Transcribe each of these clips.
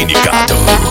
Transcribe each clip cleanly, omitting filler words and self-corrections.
Sindicato.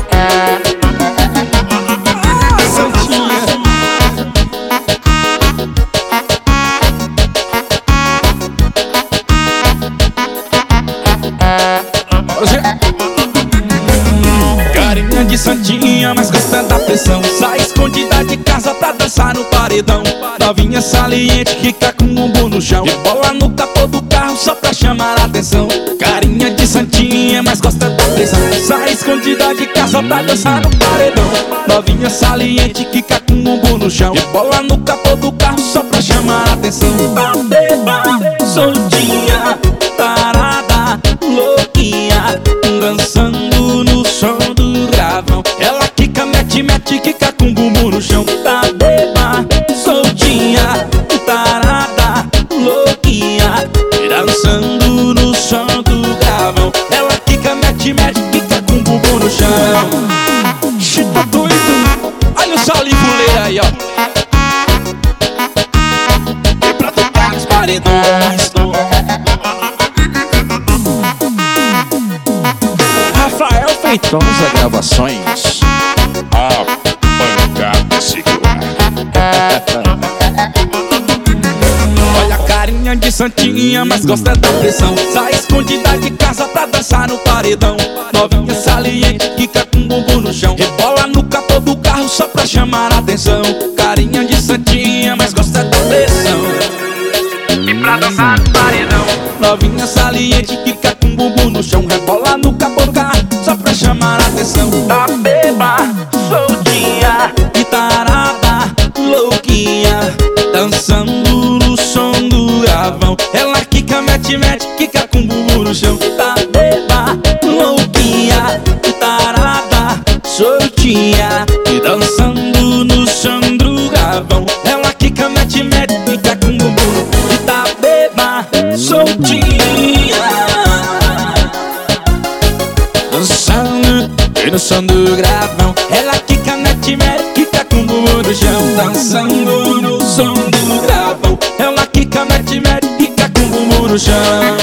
Carinha de santinha, mas gosta da pressão. Sai escondida de casa pra dançar no paredão. Novinha saliente que tá com o bumbum no chão. Bola no capô do carro só pra chamar a atenção. Carinha de santinha, mas gosta da pressão. Sai escondida de casa pra dançar no paredão. Novinha saliente que tá com o bumbum no chão. Bola no capô do carro só pra chamar a atenção. Tá beba, soltinha, tarada, louquinha, dançando no som do gravão. Ela quica, mete, quica com o bumbum no chão. Tá beba, soltinha, tarada, louquinha, dançando no som do gravão. Ela quica, mete, quica com o bumbum no chão. Tá doido? Olha o Saulinho Fuleira aí, ó. E pra tocar os paredões. Rafael Feitosa Gravações. A pancada segura. Olha a carinha de santinha, mas gosta da pressão. Sai escondida de casa pra dançar no paredão. Novinha saliente, quica com o bumbum no chão. Rebola no capô do carro só pra chamar a atenção. Carinha de santinha, mas gosta da pressão. E pra dançar no paredão. Novinha saliente, quica com o bumbum no chão. Rebola no capô do carro só pra chamar a atenção. Tá beba, soltinha e tarada, louquinha, dançando no som do gravão. Ela quica, mete, quica com o bumbum no chão. Tá beba, louquinha e tarada, soltinha e dançando no som do gravão. Ela quica, mete, quica com o bumbum. E tá beba, soltinha, dançando e no som do gravão. Ela quica, mete, quica com o bumbum no chão. Dançando no som do gravão. Ela quica, mete, quica com o bumbum no chão.